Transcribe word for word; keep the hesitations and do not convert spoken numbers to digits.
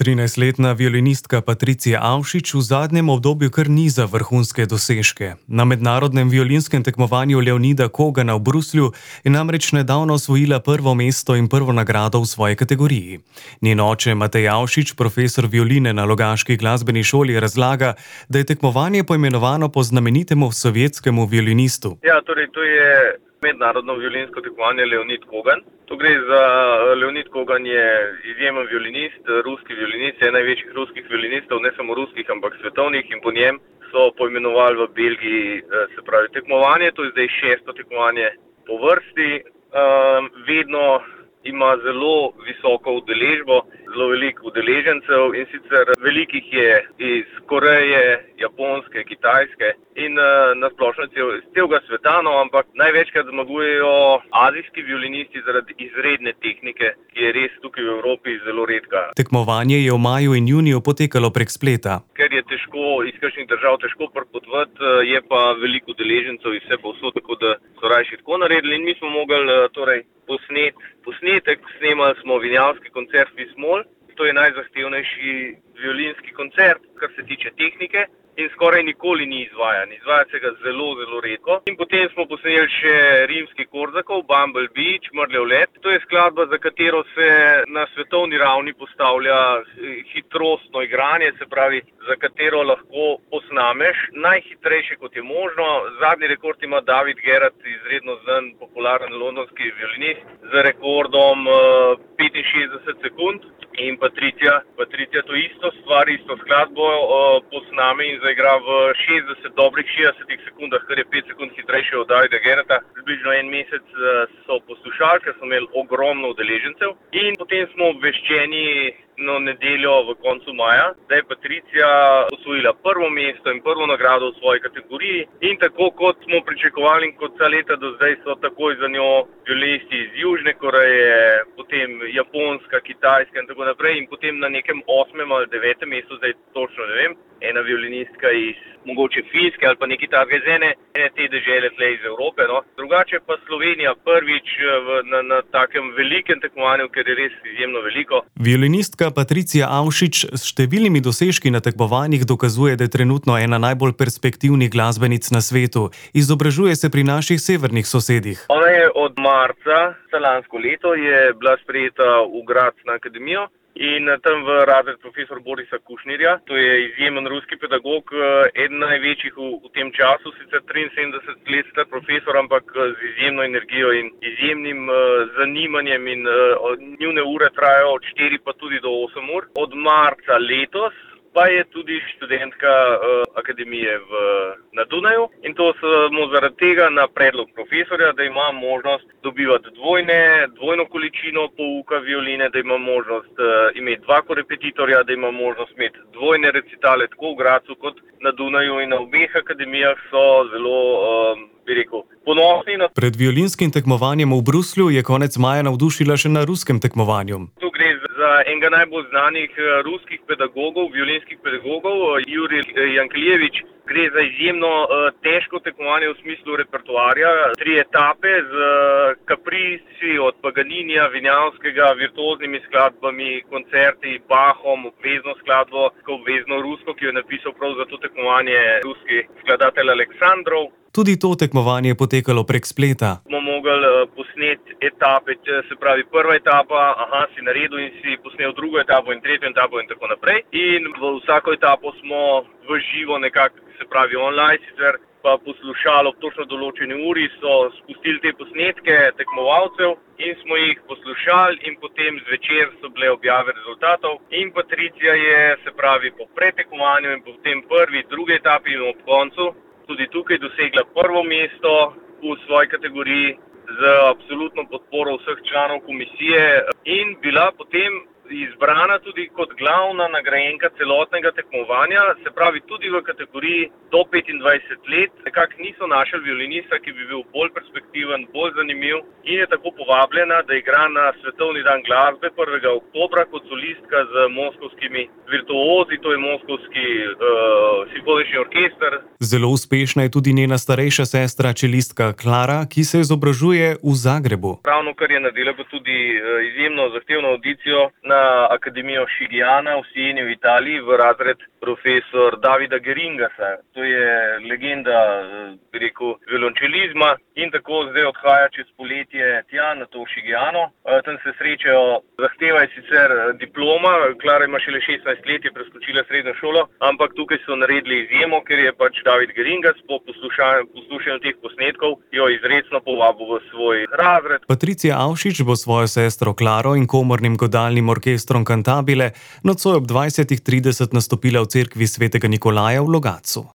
trinajstletna violinistka Patricija Avšič v zadnjem obdobju kar niza vrhunske dosežke. Na mednarodnem violinskem tekmovanju Leonida Kogana v Bruslju je namreč nedavno osvojila prvo mesto in prvo nagrado v svoji kategoriji. Njen oče Matej Avšič, profesor violine na logaški glasbeni šoli, razlaga, da je tekmovanje poimenovano po znamenitemu sovjetskemu violinistu. Ja, torej to je mednarodno violinsko tekmovanje Leonid Kogan. To gre za Leonid Kogan je izjemen violinist, ruski violinist, en največjih ruskih violinistov, ne samo ruskih, ampak svetovnih, in po njem so poimenovali v Belgiji, se pravi, tekmovanje. To je zdaj šesto tekmovanje po vrsti. Um, vedno ima zelo visoko udeležbo, zelo veliko udeležencev, in sicer velikih je iz Koreje, Japonske, Kitajske in uh, nasplošno iz celega sveta, no, ampak največkrat zmagujejo azijski violinisti zaradi izredne tehnike, ki je res tukaj v Evropi zelo redka. Tekmovanje je v maju in juniju potekalo prek spleta. Ker je težko iz kakšnih držav težko pripotovati, je pa veliko udeležencev iz vse povsod, tako da so rajši tako naredili, in mi smo mogli torej posnet, posnetek, snemali smo vinjalski koncert Vismol. To je najzahtevnejši violinski koncert, kar se tiče tehnike, in skoraj nikoli ni izvajan. Izvaja se ga zelo, zelo redko. In potem smo posneli še rimski Korzakov, Bumblebee, Čmrljev let. To je skladba, za katero se na svetovni ravni postavlja hitrostno igranje, se pravi, za katero lahko posnameš najhitrejše, kot je možno. Zadnji rekord ima David Gerrard, izredno znan, popularen londonski violinist, z rekordom uh, petinšestdeset sekund. In Patricija, Patricija to isto stvar, isto skladbo uh, posname in zaigra v šestdeset, dobrih šestdesetih sekundah, kar je pet sekund hitrejše od Davida Gerrarda. Približno en mesec uh, so poslušali, ker smo imeli ogromno udeležencev, in potem smo obveščeni no nedeljo v koncu maja, da je Patricija osvojila prvo mesto in prvo nagrado v svoji kategoriji, in tako kot smo pričakovali in kot vsa leta do zdaj so takoj za njo violinisti iz Južne Koreje, potem Japonska, Kitajska in tako naprej, in potem na nekem osmem ali devetem mestu, zdaj točno ne vem, ena violinistka iz mogoče Finske ali pa neki takega iz ene, ene te dežele tle iz Evrope, no. Drugače pa Slovenija prvič v, na, na takem velikem tekmovanju, ker je res izjemno veliko. Violinistka Patricija Avšič s številnimi dosežki na tekmovanjih dokazuje, da je trenutno ena najbolj perspektivnih glasbenic na svetu. Izobražuje se pri naših severnih sosedih. Ona je od marca lansko leto je bila sprejeta v Graz na akademijo in tam v razred profesor Borisa Kušnirja. To je izjemen ruski pedagog, eden največjih v, v tem času, sicer triinsedemdeset let star profesor, ampak z izjemno energijo in izjemnim uh, zanimanjem, in uh, njune ure trajajo od štiri pa tudi do osem ur. Od marca letos pa je tudi študentka uh, akademije v, na Dunaju, in to samo zaradi tega na predlog profesorja, da ima možnost dobivati dvojne, dvojno količino pouka violine, da ima možnost uh, imeti dva korepetitorja, da ima možnost imeti dvojne recitale tako v Grazu kot na Dunaju, in na obeh akademijah so zelo, uh, bi rekel, ponosni. Pred violinskim tekmovanjem v Bruslju je konec maja navdušila še na ruskem tekmovanju. Tu gre za enega najbolj znanih ruskih pedagogov, violinskih pedagogov, Jurij Jankeljevič. Gre za izjemno uh, težko tekmovanje v smislu repertoarja. Tri etape z uh, kaprisi od Paganinija, Vinjalskega, virtuoznimi skladbami, koncerti, Bachom, obvezno skladbo, obvezno rusko, ki jo je napisal prav za to tekmovanje ruski skladatelj Aleksandrov. Tudi to tekmovanje je potekalo prek spleta. Smo mogli uh, posneti etape, se pravi prva etapa, aha, si naredil in si posnel drugo etapo in tretjo etapo in tako naprej. In v vsako etapo smo v živo nekako, se pravi online, sicer pa poslušali ob točno določeni uri, so spustili te posnetke tekmovalcev in smo jih poslušali, in potem zvečer so bile objave rezultatov. In Patricija je, se pravi, po pretekmovanju in potem prvi, drugi etapi in ob koncu tudi tukaj dosegla prvo mesto v svoji kategoriji z absolutno podporo vseh članov komisije in bila potem izbrana tudi kot glavna nagrajenka celotnega tekmovanja, se pravi tudi v kategoriji do petindvajset let. Nekako niso našli violinista, ki bi bil bolj perspektiven, bolj zanimiv, in je tako povabljena, da igra na Svetovni dan glasbe prvega oktobra kot solistka z moskovskimi virtuozi, to je Moskovski uh, simfonični orkester. Zelo uspešna je tudi njena starejša sestra, čelistka Klara, ki se izobražuje v Zagrebu. Ravno kar je naredila tudi uh, izjemno zahtevno audicijo na na Akademijo Šigiana v Sieni v Italiji v razred profesor Davida Geringasa. To je legenda, bi rekel, violončelizma in tako zdaj odhaja čez poletje tja na to v Šigiano. Tam se srečajo, zahteva je sicer diploma, Klara ima šele šestnajst let, je preskočila srednjo šolo, ampak tukaj so naredili izjemo, ker je pač David Geringas po poslušanju teh posnetkov jo izrecno povabil v svoj razred. Patricija Avšič bo svojo sestro Klaro in komornim godalnim orkestrom Cantabile nocoj ob dvajset trideset nastopila v cerkvi svetega Nikolaja v Logatcu.